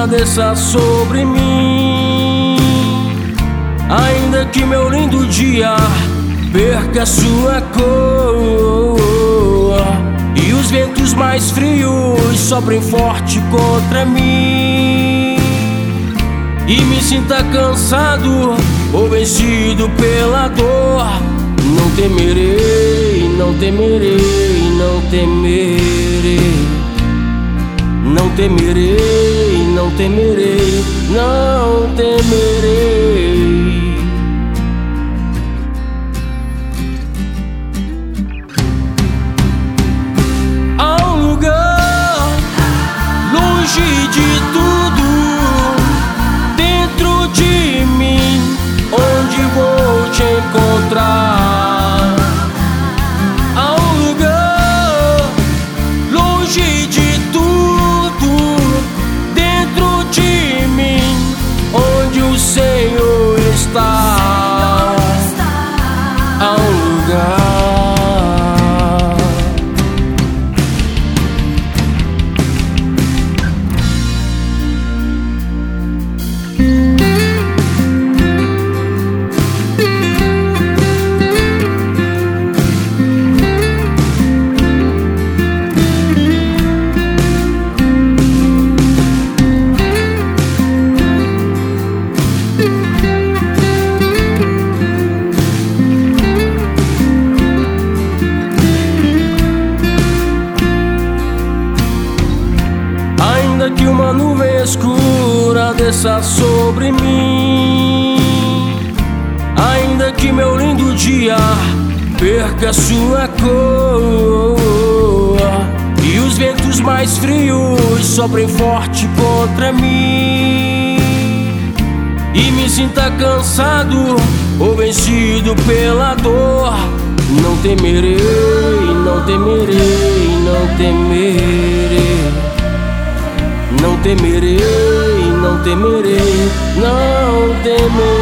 escura desça sobre mim, ainda que meu lindo dia perca sua cor e os ventos mais frios soprem forte contra mim, e me sinta cansado ou vencido pela dor, não temerei, não temerei, não temerei, não temerei, não temerei, não temerei. Há um lugar longe de tudo, dentro de mim, onde vou te encontrar. Há um lugar longe de tudo, dentro de mim, onde o Senhor está. Há um lugar. Ainda que uma nuvem escura desça sobre mim, ainda que meu lindo dia perca sua cor e os ventos mais frios soprem forte contra mim, e me sinta cansado ou vencido pela dor, não temerei, não temerei, não temerei, não temerei, não temerei, não temerei.